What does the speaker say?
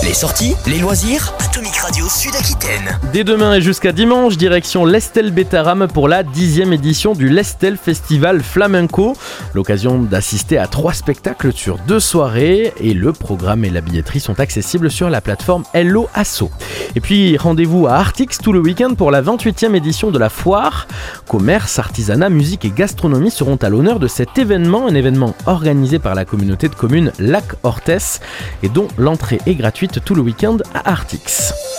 Les sorties, les loisirs, Atomic Radio Sud-Aquitaine. Dès demain et jusqu'à dimanche, direction l'Estel Bétaram pour la 10e édition du l'Estel Festival Flamenco. L'occasion d'assister à 3 spectacles sur 2 soirées et le programme et la billetterie sont accessibles sur la plateforme Hello Asso. Et puis rendez-vous à Artix tout le week-end pour la 28e édition de la foire. Commerce, artisanat, musique et gastronomie seront à l'honneur de cet événement, un événement organisé par la communauté de communes Lac Orthès et dont l'entrée est gratuite tout le week-end à Artix.